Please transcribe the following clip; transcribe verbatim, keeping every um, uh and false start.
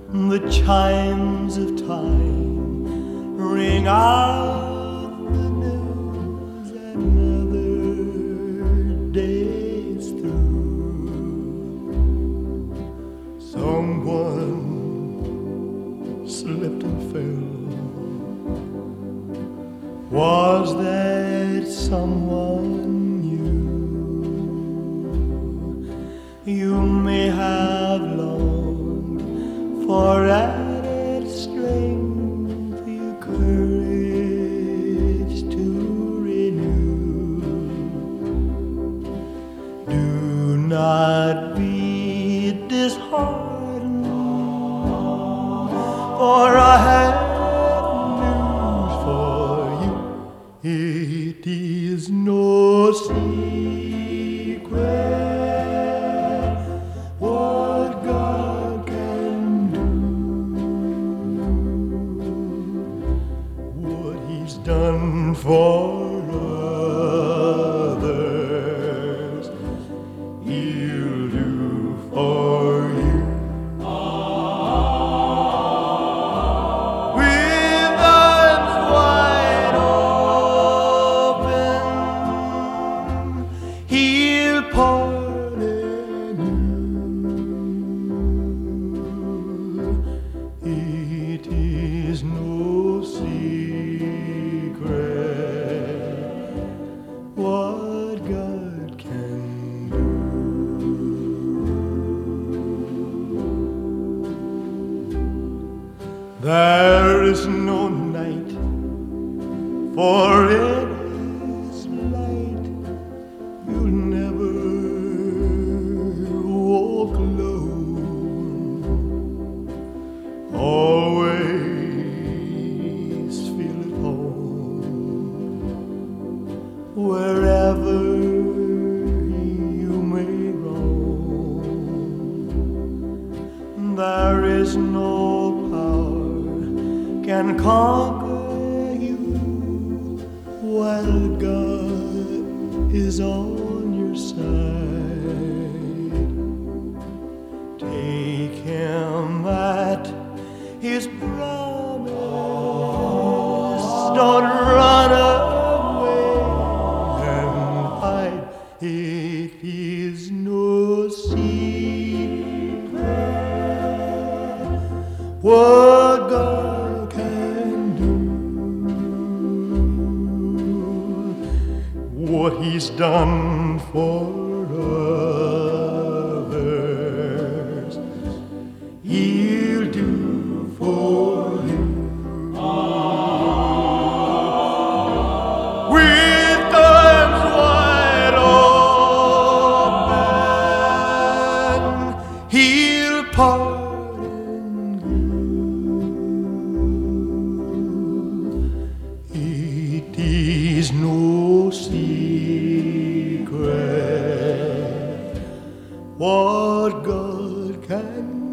the chimes of time ring out the news another day is through. Someone slipped and fell. Was that someone you? You may have longed for added strength, your courage to renew. Do not be disheartened, for I have news for you. It is no secret what God can do, what He's done for others, He'll do for you. With arms wide open, He'll pardon you. It is no secret what God can do. There is no night, for it is light. You'll never walk alone. Always feel at home wherever you may roam. There is no power can conquer you while God is on your side. Take Him at His promise. Don't run away and hide. It is no secret what God can do, what He's done for others, He'll do for you. With arms wide open, He'll pardon you. It is no secret what God can